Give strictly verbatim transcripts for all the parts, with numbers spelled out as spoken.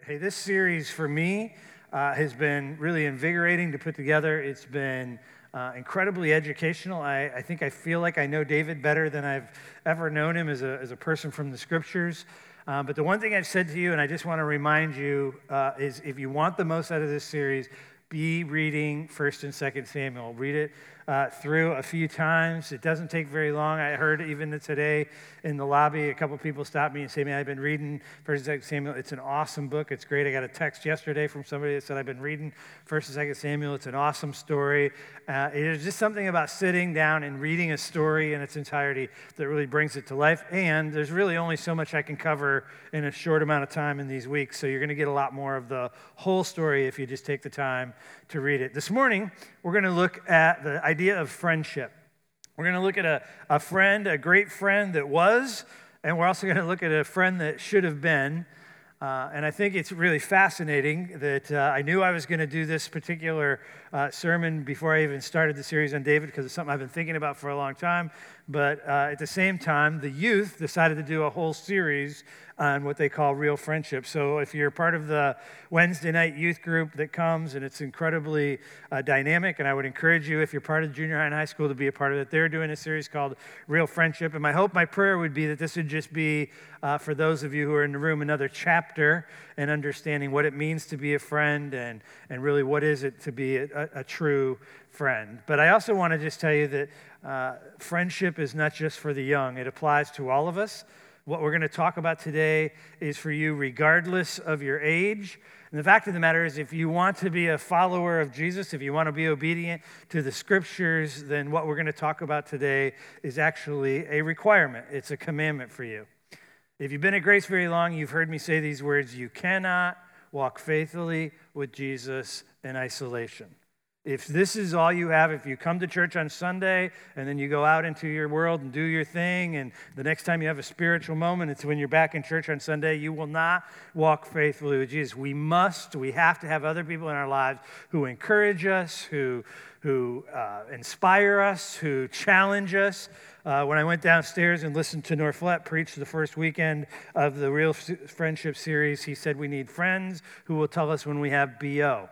Hey, this series for me uh, has been really invigorating to put together. It's been uh, incredibly educational. I, I think I feel like I know David better than I've ever known him as a, as a person from the scriptures. Uh, but the one thing I've said to you, and I just want to remind you, uh, is if you want the most out of this series, be reading First and Second Samuel. Read it uh, through a few times. It doesn't take very long. I heard even today in the lobby, a couple people stopped me and said, man, I've been reading First and Second Samuel. It's an awesome book. It's great. I got a text yesterday from somebody that said, I've been reading First and Second Samuel. It's an awesome story. Uh, there's just something about sitting down and reading a story in its entirety that really brings it to life. And there's really only so much I can cover in a short amount of time in these weeks. So you're going to get a lot more of the whole story if you just take the time to read it. This morning, we're going to look at the idea of friendship. We're going to look at a, a friend, a great friend that was, and we're also going to look at a friend that should have been. Uh, and I think it's really fascinating that uh, I knew I was going to do this particular uh, sermon before I even started the series on David, because it's something I've been thinking about for a long time. But uh, at the same time, the youth decided to do a whole series on what they call real friendship. So if you're part of the Wednesday night youth group that comes, and it's incredibly uh, dynamic, and I would encourage you, if you're part of junior high and high school, to be a part of it. They're doing a series called Real Friendship, and my hope, my prayer would be that this would just be, uh, for those of you who are in the room, another chapter in understanding what it means to be a friend, and, and really what is it to be a, a true friend. But I also want to just tell you that uh, friendship is not just for the young. It applies to all of us. What we're going to talk about today is for you regardless of your age. And the fact of the matter is, if you want to be a follower of Jesus, if you want to be obedient to the scriptures, then what we're going to talk about today is actually a requirement. It's a commandment for you. If you've been at Grace very long, you've heard me say these words: you cannot walk faithfully with Jesus in isolation. If this is all you have, if you come to church on Sunday and then you go out into your world and do your thing, and the next time you have a spiritual moment, it's when you're back in church on Sunday, you will not walk faithfully with Jesus. We must, we have to have other people in our lives who encourage us, who, who uh, inspire us, who challenge us. Uh, when I went downstairs and listened to Norflette preach the first weekend of the Real Friendship series, he said we need friends who will tell us when we have B O.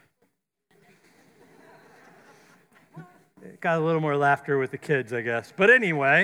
Got a little more laughter with the kids, I guess. But anyway,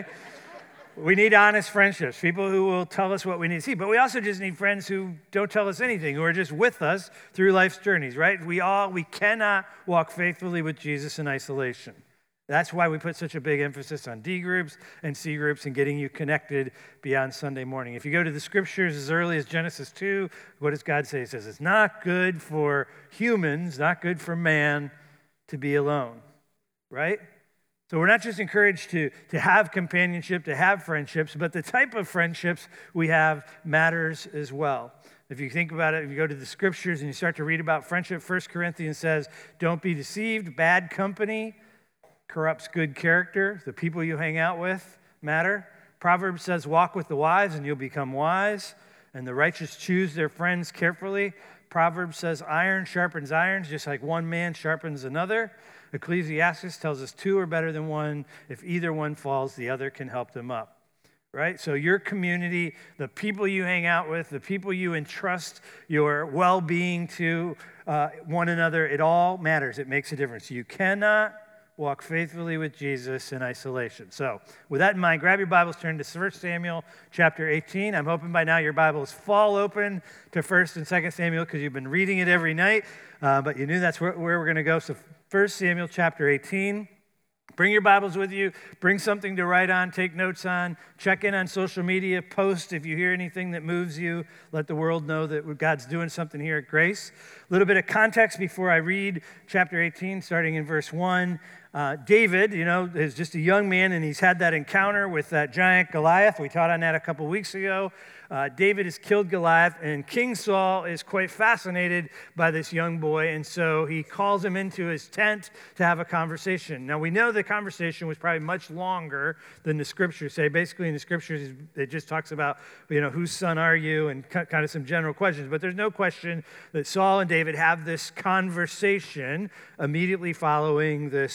we need honest friendships, people who will tell us what we need to see. But we also just need friends who don't tell us anything, who are just with us through life's journeys, right? We all, we cannot walk faithfully with Jesus in isolation. That's why we put such a big emphasis on D groups and C groups and getting you connected beyond Sunday morning. If you go to the scriptures as early as Genesis two, what does God say? He says, it's not good for humans, not good for man to be alone. Right? So we're not just encouraged to, to have companionship, to have friendships, but the type of friendships we have matters as well. If you think about it, if you go to the scriptures and you start to read about friendship, First Corinthians says, don't be deceived. Bad company corrupts good character. The people you hang out with matter. Proverbs says, walk with the wise and you'll become wise. And the righteous choose their friends carefully. Proverbs says, iron sharpens iron, just like one man sharpens another. Ecclesiastes tells us two are better than one. If either one falls, the other can help them up, right? So your community, the people you hang out with, the people you entrust your well-being to, uh, one another, it all matters. It makes a difference. You cannot walk faithfully with Jesus in isolation. So with that in mind, grab your Bibles, turn to First Samuel chapter eighteen. I'm hoping by now your Bibles fall open to First and Second Samuel because you've been reading it every night, uh, but you knew that's where, where we're going to go. So First Samuel chapter eighteen. Bring your Bibles with you. Bring something to write on, take notes on. Check in on social media. Post if you hear anything that moves you. Let the world know that God's doing something here at Grace. A little bit of context before I read chapter eighteen, starting in verse one. Uh, David, you know, is just a young man, and he's had that encounter with that giant Goliath. We taught on that a couple weeks ago. Uh, David has killed Goliath, and King Saul is quite fascinated by this young boy, and so he calls him into his tent to have a conversation. Now, we know the conversation was probably much longer than the scriptures say. Basically, in the scriptures, it just talks about, you know, whose son are you, and kind of some general questions. But there's no question that Saul and David have this conversation immediately following this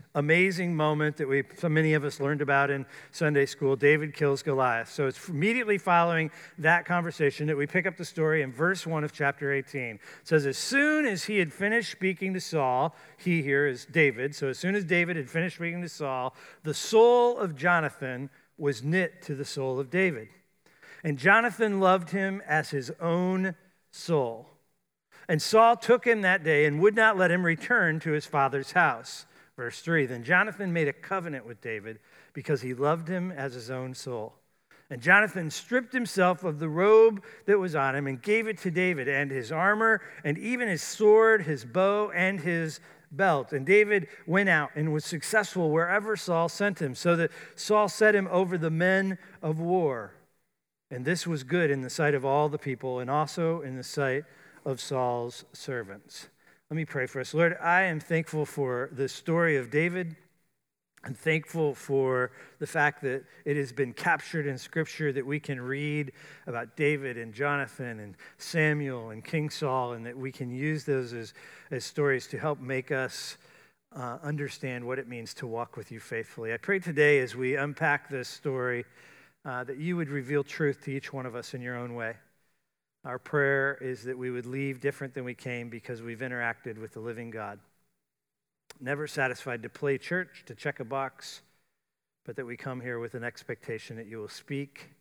amazing moment that we, so many of us learned about in Sunday school. David kills Goliath. So it's immediately following that conversation that we pick up the story in verse one of chapter eighteen. It says, as soon as he had finished speaking to Saul, he here is David, so as soon as David had finished speaking to Saul, the soul of Jonathan was knit to the soul of David. And Jonathan loved him as his own soul. And Saul took him that day and would not let him return to his father's house. Verse three, then Jonathan made a covenant with David because he loved him as his own soul. And Jonathan stripped himself of the robe that was on him and gave it to David, and his armor, and even his sword, his bow, and his belt. And David went out and was successful wherever Saul sent him, so that Saul set him over the men of war. And this was good in the sight of all the people, and also in the sight of Saul's servants. Let me pray for us. Lord, I am thankful for the story of David. I'm thankful for the fact that it has been captured in Scripture, that we can read about David and Jonathan and Samuel and King Saul, and that we can use those as, as stories to help make us uh, understand what it means to walk with you faithfully. I pray today as we unpack this story uh, that you would reveal truth to each one of us in your own way. Our prayer is that we would leave different than we came because we've interacted with the living God. Never satisfied to play church, to check a box, but that we come here with an expectation that you will speak.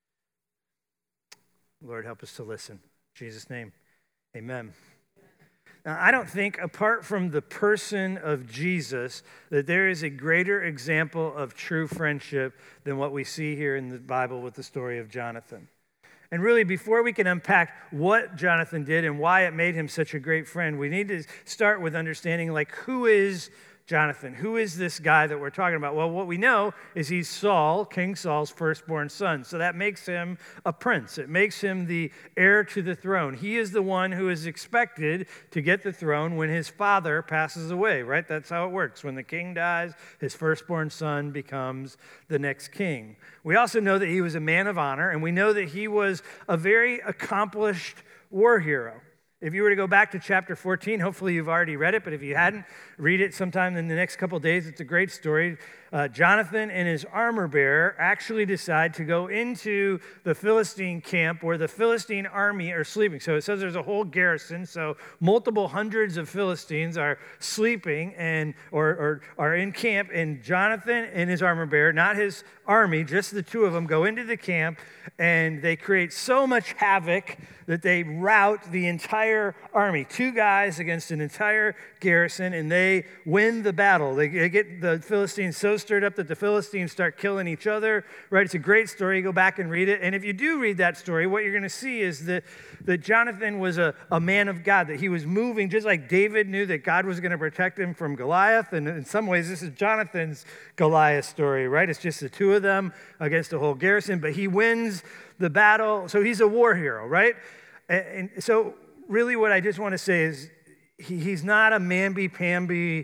Lord, help us to listen. In Jesus' name, amen. Now, I don't think, apart from the person of Jesus, that there is a greater example of true friendship than what we see here in the Bible with the story of Jonathan. And really, before we can unpack what Jonathan did and why it made him such a great friend, we need to start with understanding, like, who is Jonathan? Who is this guy that we're talking about? Well, what we know is he's Saul, King Saul's firstborn son. So that makes him a prince. It makes him the heir to the throne. He is the one who is expected to get the throne when his father passes away, right? That's how it works. When the king dies, his firstborn son becomes the next king. We also know that he was a man of honor, and we know that he was a very accomplished war hero. If you were to go back to chapter fourteen, hopefully you've already read it, but if you hadn't, read it sometime in the next couple of days. It's a great story. Uh, Jonathan and his armor bearer actually decide to go into the Philistine camp where the Philistine army are sleeping. So it says there's a whole garrison, so multiple hundreds of Philistines are sleeping and or, or are in camp, and Jonathan and his armor bearer, not his army, just the two of them, go into the camp, and they create so much havoc that they rout the entire army. Two guys against an entire garrison, and they win the battle. They, they get the Philistines so stirred up that the Philistines start killing each other, right? It's a great story. You go back and read it. And if you do read that story, what you're going to see is that, that Jonathan was a, a man of God, that he was moving just like David knew that God was going to protect him from Goliath. And in some ways, this is Jonathan's Goliath story, right? It's just the two of them against a whole garrison, but he wins the battle. So he's a war hero, right? And, and so really what I just want to say is he, he's not a mamby-pamby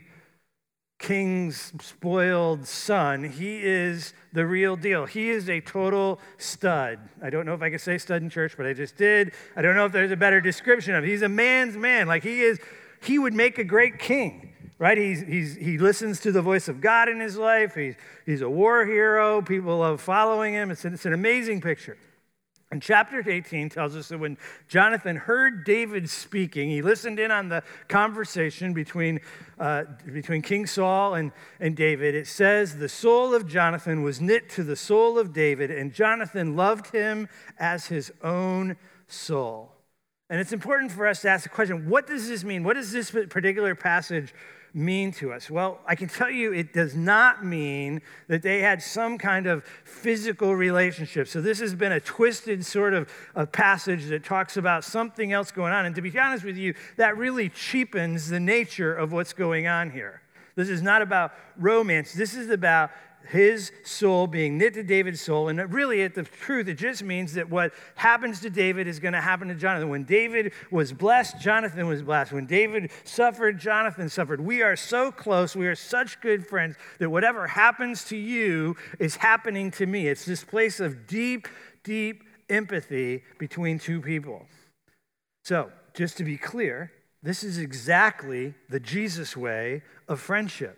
king's spoiled son. He is the real deal. He is a total stud. I don't know if I could say stud in church, but I just did. I don't know if there's a better description of it. He's a man's man. Like he is, he would make a great king, right? He's, he's, he listens to the voice of God in his life. He's, he's a war hero. People love following him. It's an, it's an amazing picture. And chapter eighteen tells us that when Jonathan heard David speaking, he listened in on the conversation between, uh, between King Saul and, and David. It says, the soul of Jonathan was knit to the soul of David, and Jonathan loved him as his own soul. And it's important for us to ask the question, what does this mean? What does this particular passage mean to us? Well, I can tell you it does not mean that they had some kind of physical relationship. So this has been a twisted sort of a passage that talks about something else going on. And to be honest with you, that really cheapens the nature of what's going on here. This is not about romance. This is about his soul being knit to David's soul. And really, at the truth, it just means that what happens to David is going to happen to Jonathan. When David was blessed, Jonathan was blessed. When David suffered, Jonathan suffered. We are so close. We are such good friends that whatever happens to you is happening to me. It's this place of deep, deep empathy between two people. So, just to be clear, this is exactly the Jesus way of friendship.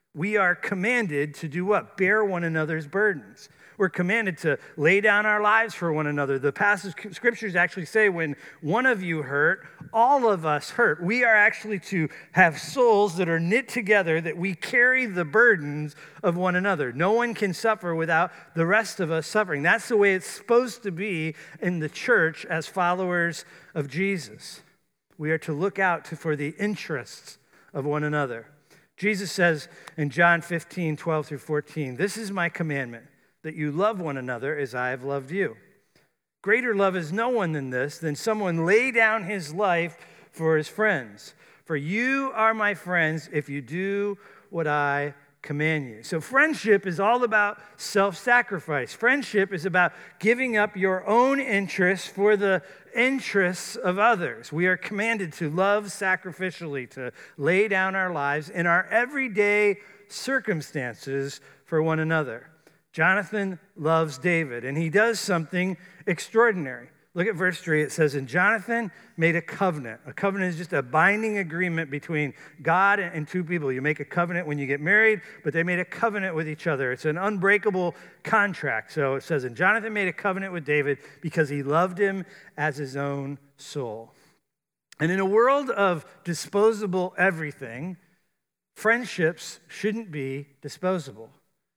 We are commanded to do what? Bear one another's burdens. We're commanded to lay down our lives for one another. The passage scriptures actually say when one of you hurt, all of us hurt. We are actually to have souls that are knit together, that we carry the burdens of one another. No one can suffer without the rest of us suffering. That's the way it's supposed to be in the church as followers of Jesus. We are to look out to, for the interests of one another. Jesus says in John fifteen, twelve through fourteen, "This is my commandment, that you love one another as I have loved you. Greater love is no one than this, than someone lay down his life for his friends. For you are my friends if you do what I command you." So friendship is all about self-sacrifice. Friendship is about giving up your own interests for the interests of others. We are commanded to love sacrificially, to lay down our lives in our everyday circumstances for one another. Jonathan loves David, and he does something extraordinary. Look at verse three. It says, "And Jonathan made a covenant." A covenant is just a binding agreement between God and two people. You make a covenant when you get married, but they made a covenant with each other. It's an unbreakable contract. So it says, "And Jonathan made a covenant with David because he loved him as his own soul." And in a world of disposable everything, friendships shouldn't be disposable.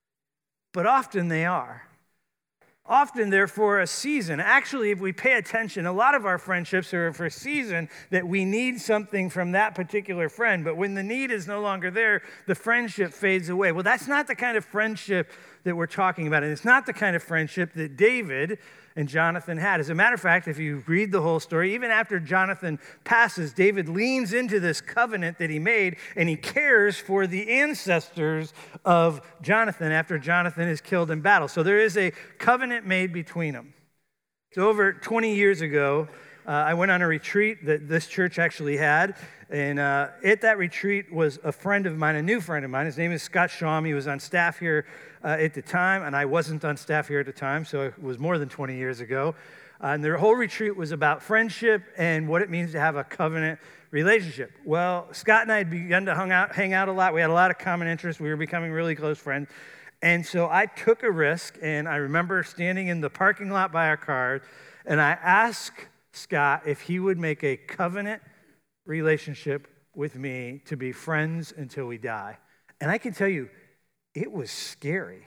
But often they are. Often they're for a season. Actually, if we pay attention, a lot of our friendships are for a season that we need something from that particular friend. But when the need is no longer there, the friendship fades away. Well, that's not the kind of friendship that we're talking about. And it's not the kind of friendship that David and Jonathan had. As a matter of fact, if you read the whole story, even after Jonathan passes, David leans into this covenant that he made, and he cares for the ancestors of Jonathan after Jonathan is killed in battle. So there is a covenant made between them. So over twenty years ago, uh, I went on a retreat that this church actually had, and uh, at that retreat was a friend of mine, a new friend of mine. His name is Scott Schaum. He was on staff here uh, at the time, and I wasn't on staff here at the time, so it was more than twenty years ago. Uh, and their whole retreat was about friendship and what it means to have a covenant relationship. Well, Scott and I had begun to hang out, hang out a lot. We had a lot of common interests. We were becoming really close friends. And so I took a risk, and I remember standing in the parking lot by our car, and I asked Scott if he would make a covenant relationship with me to be friends until we die. And I can tell you, it was scary.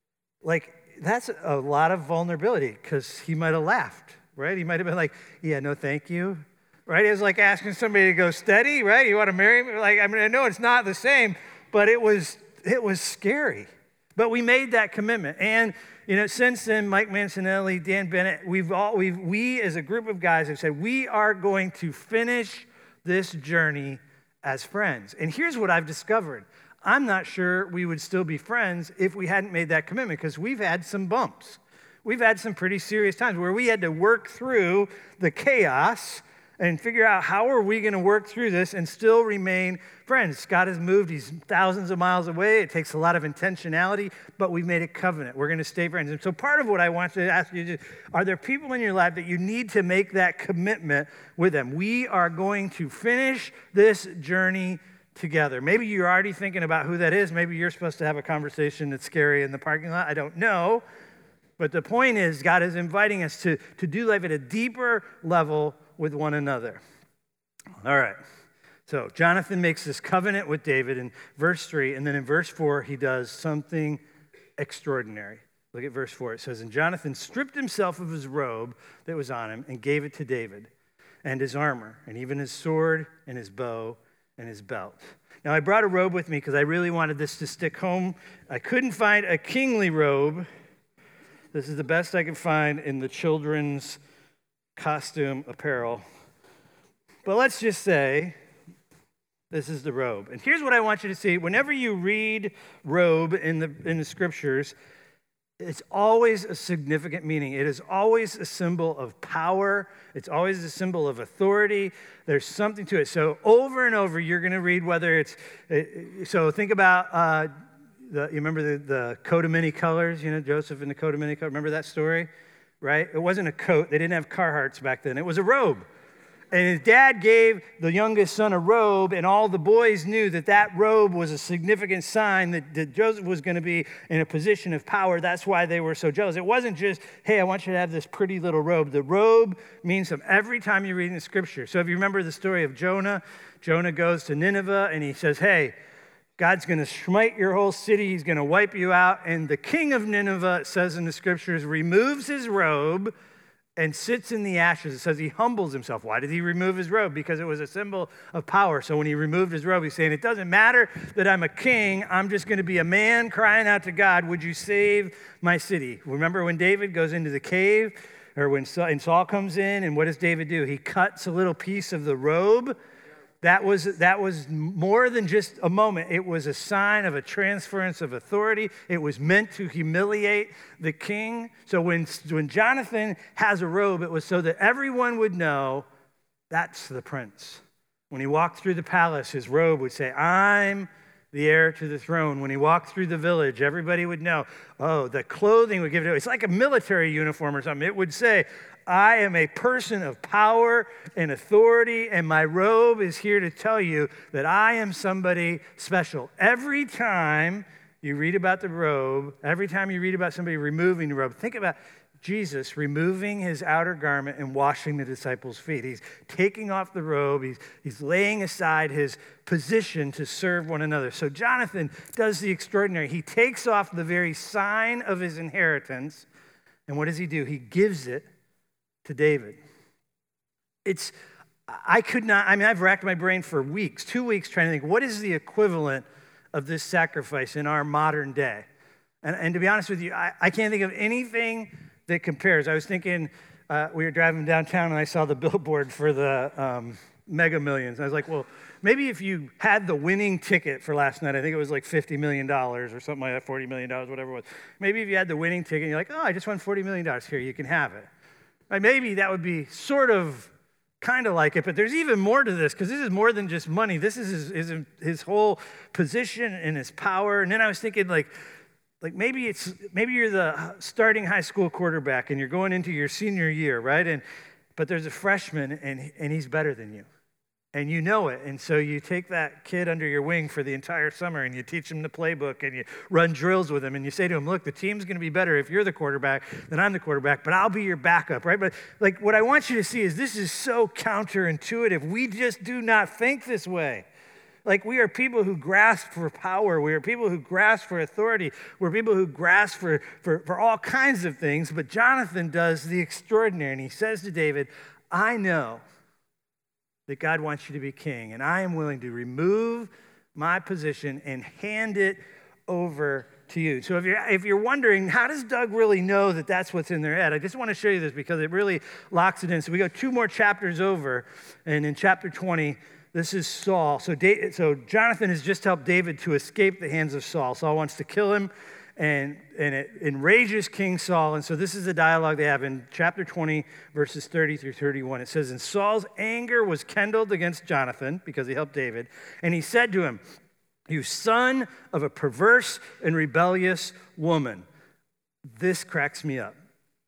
Like, that's a lot of vulnerability, because he might have laughed, right? He might have been like, "Yeah, no, thank you." Right? It was like asking somebody to go steady, right? "You want to marry me?" Like, I mean, I know it's not the same, but it was it was scary. But we made that commitment. And, you know, since then, Mike Mancinelli, Dan Bennett, we've all, we've, we as a group of guys have said, we are going to finish this journey as friends. And here's what I've discovered. I'm not sure we would still be friends if we hadn't made that commitment, because we've had some bumps. We've had some pretty serious times where we had to work through the chaos and figure out how are we going to work through this and still remain friends. Scott has moved. He's thousands of miles away. It takes a lot of intentionality, but we've made a covenant. We're going to stay friends. And so part of what I want to ask you is, are there people in your life that you need to make that commitment with them? We are going to finish this journey together. Maybe you're already thinking about who that is. Maybe you're supposed to have a conversation that's scary in the parking lot. I don't know. But the point is, God is inviting us to, to do life at a deeper level with one another. All right. So Jonathan makes this covenant with David in verse three, and then in verse four, he does something extraordinary. Look at verse four. It says, "And Jonathan stripped himself of his robe that was on him and gave it to David, and his armor, and even his sword, and his bow, and his belt." Now, I brought a robe with me because I really wanted this to stick home. I couldn't find a kingly robe. This is the best I could find in the children's costume apparel. But let's just say this is the robe. And here's what I want you to see. Whenever you read robe in the in the scriptures, it's always a significant meaning. It is always a symbol of power. It's always a symbol of authority. There's something to it. So over and over, you're going to read whether it's, so think about, uh, the, you remember the, the coat of many colors, you know, Joseph in the coat of many colors. Remember that story, right? It wasn't a coat. They didn't have Carhartts back then. It was a robe. And his dad gave the youngest son a robe, and all the boys knew that that robe was a significant sign that, that Joseph was going to be in a position of power. That's why they were so jealous. It wasn't just, hey, I want you to have this pretty little robe. The robe means something every time you read in the scripture. So if you remember the story of Jonah, Jonah goes to Nineveh, and he says, hey, God's going to smite your whole city. He's going to wipe you out. And the king of Nineveh, it says in the scriptures, removes his robe and sits in the ashes. It says he humbles himself. Why did he remove his robe? Because it was a symbol of power. So when he removed his robe, he's saying, it doesn't matter that I'm a king. I'm just going to be a man crying out to God, would you save my city? Remember when David goes into the cave, or when Saul comes in, and what does David do? He cuts a little piece of the robe. That was, that was more than just a moment. It was a sign of a transference of authority. It was meant to humiliate the king. So when, when Jonathan has a robe, it was so that everyone would know that's the prince. When he walked through the palace, his robe would say, I'm the heir to the throne. When he walked through the village, everybody would know, oh, the clothing would give it away. It's like a military uniform or something. It would say, I am a person of power and authority, and my robe is here to tell you that I am somebody special. Every time you read about the robe, every time you read about somebody removing the robe, think about Jesus removing his outer garment and washing the disciples' feet. He's taking off the robe. He's, he's laying aside his position to serve one another. So Jonathan does the extraordinary. He takes off the very sign of his inheritance, and what does he do? He gives it to David. It's, I could not, I mean, I've racked my brain for weeks, two weeks trying to think, what is the equivalent of this sacrifice in our modern day? And, and to be honest with you, I, I can't think of anything that compares. I was thinking, uh, we were driving downtown and I saw the billboard for the um, Mega Millions. I was like, well, maybe if you had the winning ticket for last night, I think it was like fifty million dollars or something like that, forty million dollars, whatever it was. Maybe if you had the winning ticket and you're like, oh, I just won forty million dollars. Here, you can have it. Right, maybe that would be sort of kind of like it, but there's even more to this, because this is more than just money. This is his, his, his whole position and his power. And then I was thinking, like, like maybe it's maybe you're the starting high school quarterback and you're going into your senior year, right? And but there's a freshman and and he's better than you. And you know it, and so you take that kid under your wing for the entire summer, and you teach him the playbook, and you run drills with him, and you say to him, look, the team's going to be better if you're the quarterback than I'm the quarterback, but I'll be your backup, right? But like what I want you to see is this is so counterintuitive. We just do not think this way. Like we are people who grasp for power. We are people who grasp for authority. We're people who grasp for, for, for all kinds of things, but Jonathan does the extraordinary, and he says to David, I know that God wants you to be king, and I am willing to remove my position and hand it over to you. So if you're, if you're wondering, how does Doug really know that that's what's in their head? I just want to show you this because it really locks it in. So we go two more chapters over, and in chapter twenty, this is Saul. So, da- so Jonathan has just helped David to escape the hands of Saul. Saul wants to kill him, and, and it enrages King Saul. And so this is the dialogue they have in chapter twenty, verses thirty through thirty-one. It says, and Saul's anger was kindled against Jonathan because he helped David. And he said to him, you son of a perverse and rebellious woman. This cracks me up.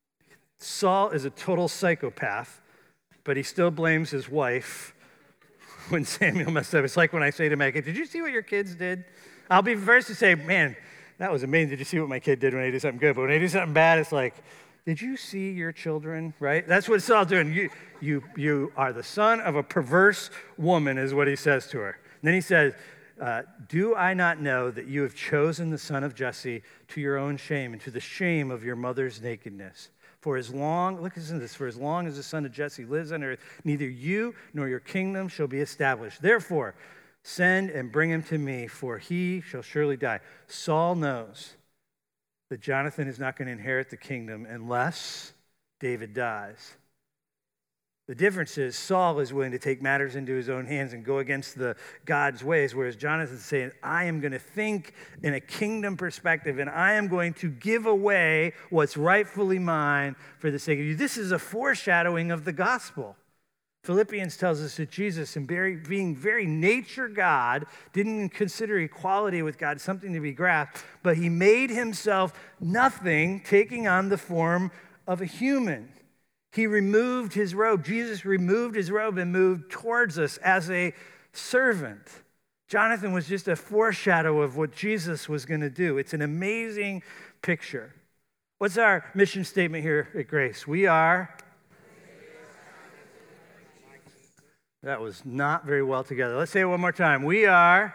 Saul is a total psychopath, but he still blames his wife when Samuel messed up. It's like when I say to Megan, did you see what your kids did? I'll be first to say, man, that was amazing. Did you see what my kid did when I did something good? But when I do something bad, it's like, did you see your children, right? That's what Saul's doing. You, you, you are the son of a perverse woman, is what he says to her. And then he says, uh, do I not know that you have chosen the son of Jesse to your own shame and to the shame of your mother's nakedness? For as long, look at this, for as long as the son of Jesse lives on earth, neither you nor your kingdom shall be established. Therefore, send and bring him to me, for he shall surely die. Saul knows that Jonathan is not going to inherit the kingdom unless David dies. The difference is Saul is willing to take matters into his own hands and go against the God's ways, whereas Jonathan's saying, I am going to think in a kingdom perspective, and I am going to give away what's rightfully mine for the sake of you. This is a foreshadowing of the gospel. Philippians tells us that Jesus, in very, being very nature God, didn't consider equality with God something to be grasped, but he made himself nothing, taking on the form of a human. He removed his robe. Jesus removed his robe and moved towards us as a servant. Jonathan was just a foreshadow of what Jesus was going to do. It's an amazing picture. What's our mission statement here at Grace? We are... That was not very well together. Let's say it one more time. We are...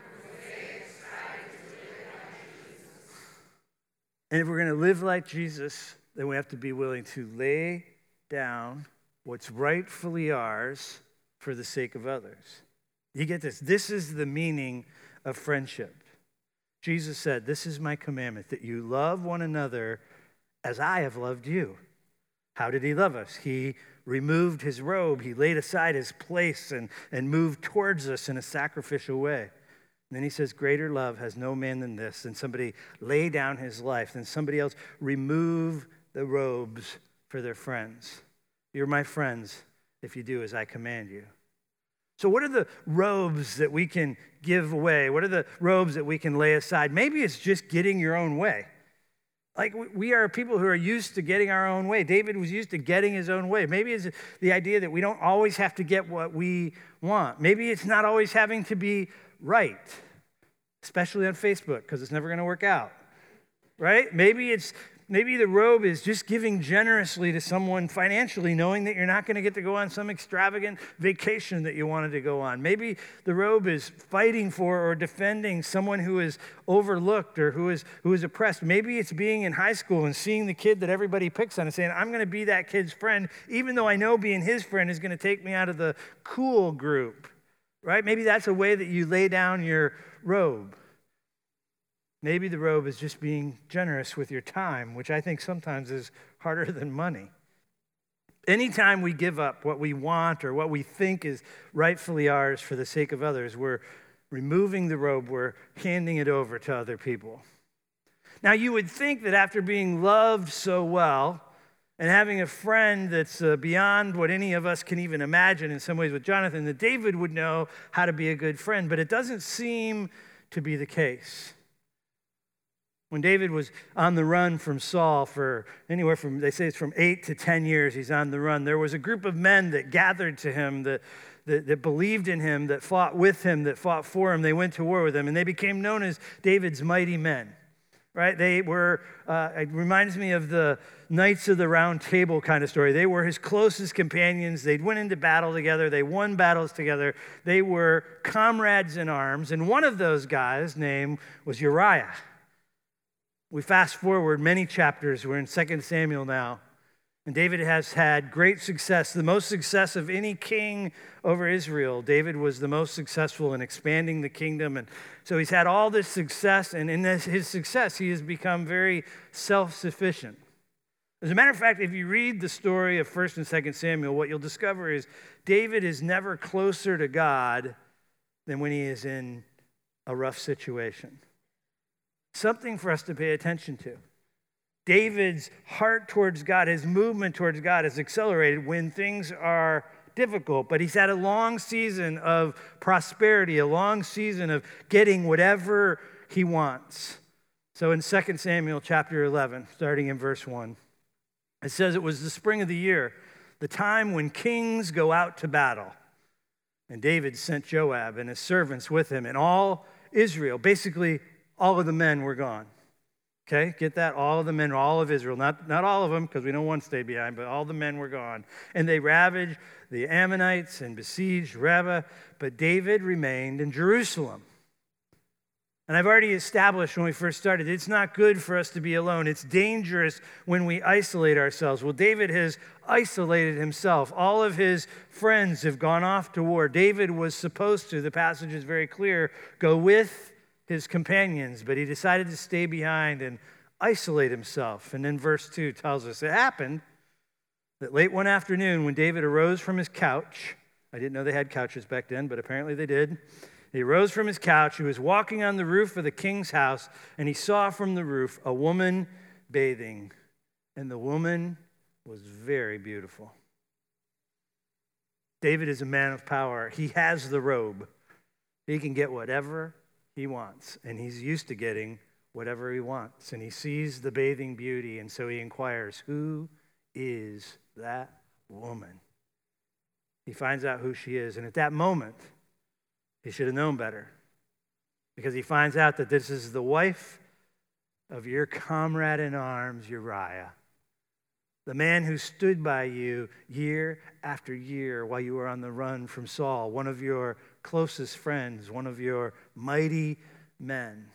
And if we're going to live like Jesus, then we have to be willing to lay down what's rightfully ours for the sake of others. You get this? This is the meaning of friendship. Jesus said, "This is my commandment, that you love one another as I have loved you." How did he love us? He removed his robe. He laid aside his place and, and moved towards us in a sacrificial way. And then he says, "Greater love has no man than this, than somebody lay down his life, than somebody else remove the robes for their friends. You're my friends if you do as I command you." So what are the robes that we can give away? What are the robes that we can lay aside? Maybe it's just getting your own way. Like, we are people who are used to getting our own way. David was used to getting his own way. Maybe it's the idea that we don't always have to get what we want. Maybe it's not always having to be right, especially on Facebook, because it's never going to work out, right? Maybe it's maybe the robe is just giving generously to someone financially, knowing that you're not going to get to go on some extravagant vacation that you wanted to go on. Maybe the robe is fighting for or defending someone who is overlooked or who is who is oppressed. Maybe it's being in high school and seeing the kid that everybody picks on and saying, "I'm going to be that kid's friend," even though I know being his friend is going to take me out of the cool group, right? Maybe that's a way that you lay down your robe. Maybe the robe is just being generous with your time, which I think sometimes is harder than money. Anytime we give up what we want or what we think is rightfully ours for the sake of others, we're removing the robe, we're handing it over to other people. Now, you would think that after being loved so well and having a friend that's uh, beyond what any of us can even imagine in some ways with Jonathan, that David would know how to be a good friend, but it doesn't seem to be the case. When David was on the run from Saul for anywhere from, they say it's from eight to ten years, he's on the run, there was a group of men that gathered to him, that, that, that believed in him, that fought with him, that fought for him. They went to war with him, and they became known as David's mighty men, right? They were, uh, it reminds me of the Knights of the Round Table kind of story. They were his closest companions. They went into battle together. They won battles together. They were comrades in arms, and one of those guys' name was Uriah. We fast forward many chapters. We're in Second Samuel now. And David has had great success, the most success of any king over Israel. David was the most successful in expanding the kingdom. And so he's had all this success. And in this, his success, he has become very self-sufficient. As a matter of fact, if you read the story of First and Second Samuel, what you'll discover is David is never closer to God than when he is in a rough situation. Something for us to pay attention to. David's heart towards God, his movement towards God is accelerated when things are difficult, but he's had a long season of prosperity, a long season of getting whatever he wants. So in Second Samuel chapter eleven, starting in verse one, it says, "It was the spring of the year, the time when kings go out to battle. And David sent Joab and his servants with him, and all Israel," basically all of the men were gone. Okay, get that? All of the men, all of Israel. Not, not all of them, because we know one stayed behind, but all the men were gone. And they ravaged the Ammonites and besieged Rabbah, but David remained in Jerusalem. And I've already established when we first started, it's not good for us to be alone. It's dangerous when we isolate ourselves. Well, David has isolated himself. All of his friends have gone off to war. David was supposed to, the passage is very clear, go with his companions, but he decided to stay behind and isolate himself. And then verse two tells us it happened that late one afternoon when David arose from his couch, I didn't know they had couches back then, but apparently they did. He rose from his couch, he was walking on the roof of the king's house, and he saw from the roof a woman bathing, and the woman was very beautiful. David is a man of power. He has the robe. He can get whatever he wants, and he's used to getting whatever he wants. And he sees the bathing beauty, and so he inquires, "Who is that woman. He finds out who she is. And at that moment, he should have known better, because he finds out that this is the wife of your comrade in arms, Uriah, the man who stood by you year after year while you were on the run from Saul, one of your closest friends, one of your mighty men.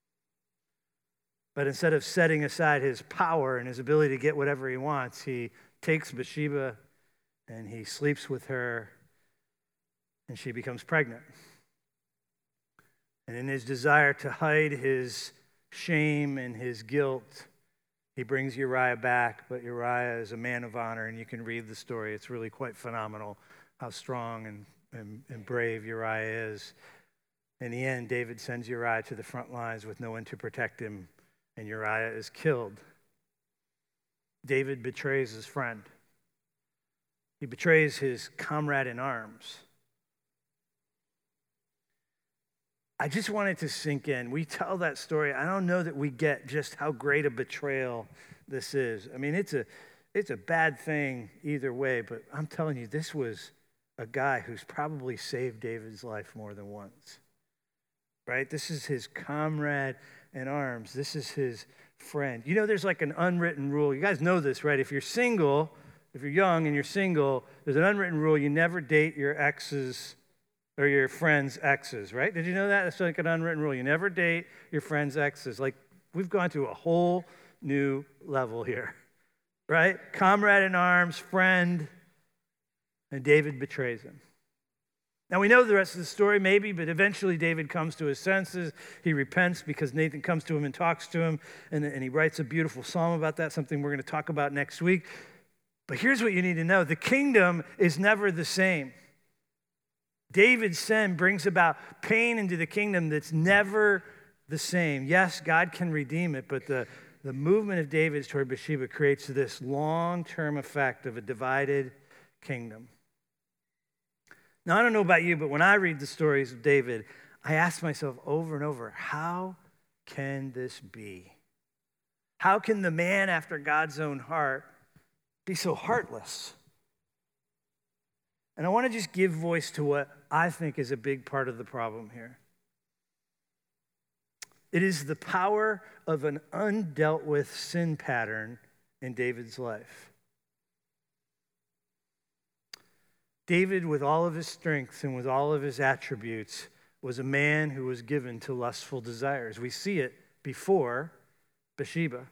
But instead of setting aside his power and his ability to get whatever he wants, he takes Bathsheba and he sleeps with her, and she becomes pregnant. And in his desire to hide his shame and his guilt, he brings Uriah back, but Uriah is a man of honor, and you can read the story. It's really quite phenomenal how strong and, and, and brave Uriah is. In the end, David sends Uriah to the front lines with no one to protect him, and Uriah is killed. David betrays his friend. He betrays his comrade in arms. I just wanted to sink in. We tell that story. I don't know that we get just how great a betrayal this is. I mean, it's a it's a bad thing either way, but I'm telling you, this was a guy who's probably saved David's life more than once. Right? This is his comrade in arms. This is his friend. You know, there's like an unwritten rule. You guys know this, right? If you're single, if you're young and you're single, there's an unwritten rule. You never date your ex's or your friend's exes, right? Did you know that? That's like an unwritten rule. You never date your friend's exes. Like, we've gone to a whole new level here, right? Comrade in arms, friend, and David betrays him. Now, we know the rest of the story, maybe, but eventually David comes to his senses. He repents because Nathan comes to him and talks to him, and, and he writes a beautiful psalm about that, something we're going to talk about next week. But here's what you need to know. The kingdom is never the same. David's sin brings about pain into the kingdom that's never the same. Yes, God can redeem it, but the, the movement of David's toward Bathsheba creates this long-term effect of a divided kingdom. Now, I don't know about you, but when I read the stories of David, I ask myself over and over, how can this be? How can the man after God's own heart be so heartless? And I want to just give voice to what I think is a big part of the problem here. It is the power of an undealt with sin pattern in David's life. David, with all of his strengths and with all of his attributes, was a man who was given to lustful desires. We see it before Bathsheba.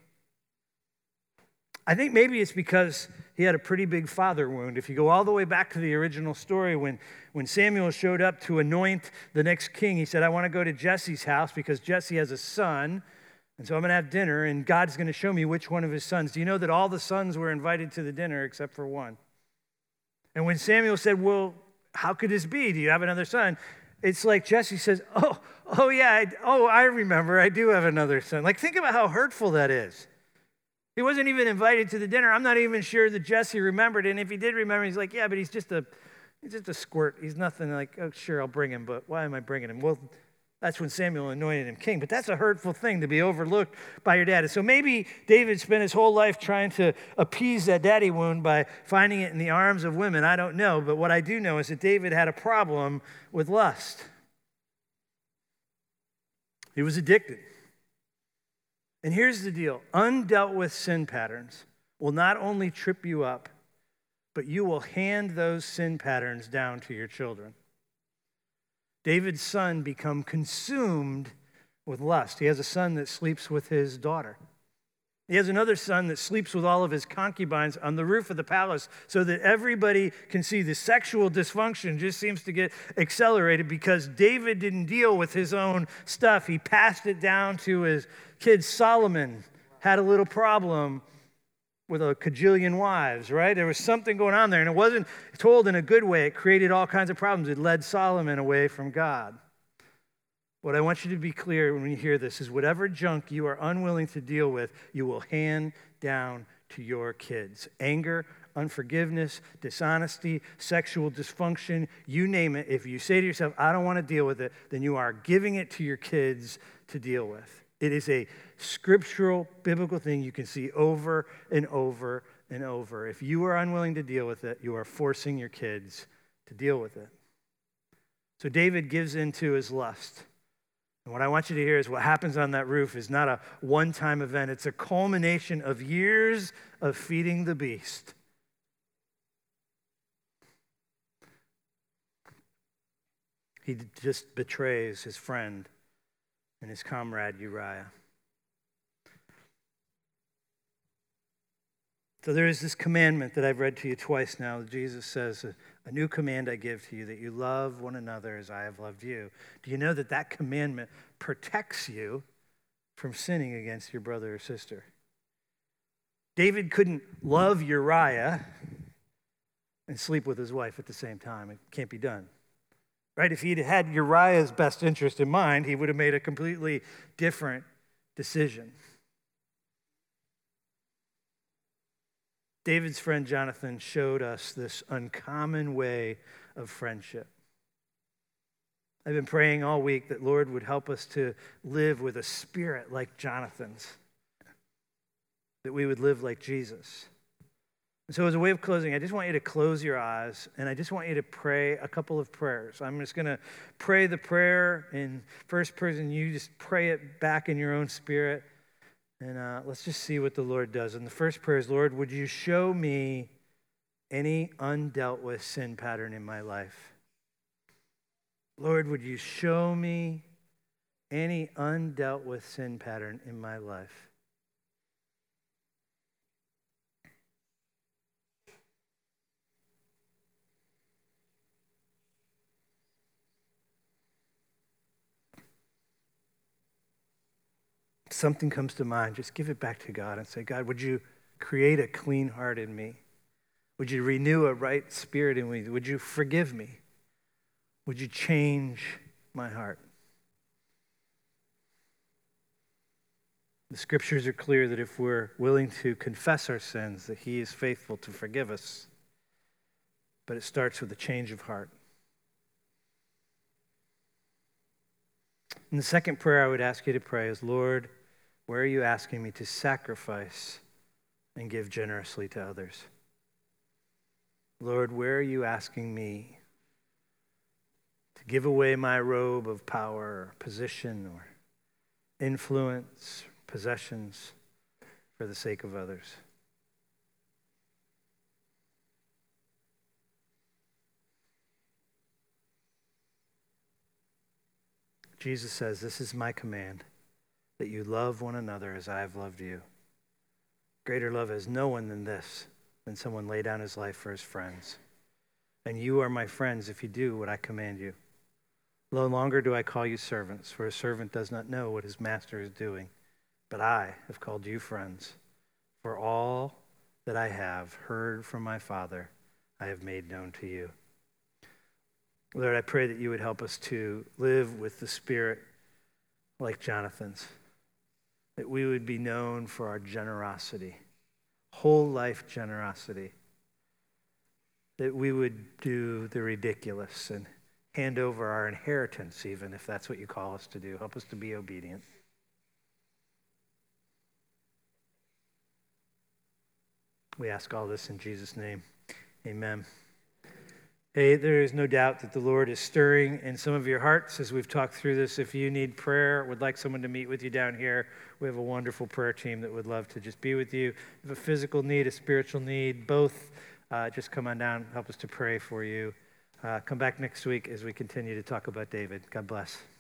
I think maybe it's because he had a pretty big father wound. If you go all the way back to the original story, when, when Samuel showed up to anoint the next king, he said, I want to go to Jesse's house because Jesse has a son, and so I'm going to have dinner, and God's going to show me which one of his sons. Do you know that all the sons were invited to the dinner except for one? And when Samuel said, well, how could this be? Do you have another son? It's like Jesse says, oh, oh yeah, I, oh, I remember, I do have another son. Like, think about how hurtful that is. He wasn't even invited to the dinner. I'm not even sure that Jesse remembered. And if he did remember, he's like, yeah, but he's just a he's just a squirt. He's nothing. Like, oh, sure, I'll bring him, but why am I bringing him? Well, that's when Samuel anointed him king. But that's a hurtful thing to be overlooked by your dad. And so maybe David spent his whole life trying to appease that daddy wound by finding it in the arms of women. I don't know. But what I do know is that David had a problem with lust. He was addicted. And here's the deal. Undealt with sin patterns will not only trip you up, but you will hand those sin patterns down to your children. David's son become consumed with lust. He has a son that sleeps with his daughter. He has another son that sleeps with all of his concubines on the roof of the palace so that everybody can see. The sexual dysfunction just seems to get accelerated because David didn't deal with his own stuff. He passed it down to his kid. Solomon had a little problem with a cajillion wives, right? There was something going on there, and it wasn't told in a good way. It created all kinds of problems. It led Solomon away from God. What I want you to be clear when you hear this is whatever junk you are unwilling to deal with, you will hand down to your kids. Anger, unforgiveness, dishonesty, sexual dysfunction, you name it. If you say to yourself, I don't want to deal with it, then you are giving it to your kids to deal with. It is a scriptural, biblical thing you can see over and over and over. If you are unwilling to deal with it, you are forcing your kids to deal with it. So David gives in to his lust. And what I want you to hear is what happens on that roof is not a one-time event. It's a culmination of years of feeding the beast. He just betrays his friend and his comrade Uriah. So there is this commandment that I've read to you twice now. Jesus says, a new command I give to you, that you love one another as I have loved you. Do you know that that commandment protects you from sinning against your brother or sister? David couldn't love Uriah and sleep with his wife at the same time. It can't be done. Right? If he'd had Uriah's best interest in mind, he would have made a completely different decision. David's friend Jonathan showed us this uncommon way of friendship. I've been praying all week that Lord would help us to live with a spirit like Jonathan's, that we would live like Jesus. And so as a way of closing, I just want you to close your eyes, and I just want you to pray a couple of prayers. I'm just going to pray the prayer in first person. You just pray it back in your own spirit. And uh, let's just see what the Lord does. And the first prayer is, Lord, would you show me any undealt with sin pattern in my life? Lord, would you show me any undealt with sin pattern in my life? Something comes to mind, just give it back to God and say, God, would you create a clean heart in me? Would you renew a right spirit in me? Would you forgive me? Would you change my heart? The scriptures are clear that if we're willing to confess our sins, that he is faithful to forgive us. But it starts with a change of heart. And the second prayer I would ask you to pray is, Lord, where are you asking me to sacrifice and give generously to others? Lord, where are you asking me to give away my robe of power or position or influence, possessions for the sake of others? Jesus says, this is my command, that you love one another as I have loved you. Greater love has no one than this, than someone lay down his life for his friends. And you are my friends if you do what I command you. No longer do I call you servants, for a servant does not know what his master is doing. But I have called you friends, for all that I have heard from my Father, I have made known to you. Lord, I pray that you would help us to live with the Spirit like Jonathan's, that we would be known for our generosity, whole life generosity, that we would do the ridiculous and hand over our inheritance, even if that's what you call us to do. Help us to be obedient. We ask all this in Jesus' name. Amen. Hey, there is no doubt that the Lord is stirring in some of your hearts as we've talked through this. If you need prayer, would like someone to meet with you down here, we have a wonderful prayer team that would love to just be with you. If you have a physical need, a spiritual need, both, uh, just come on down, help us to pray for you. Uh, come back next week as we continue to talk about David. God bless.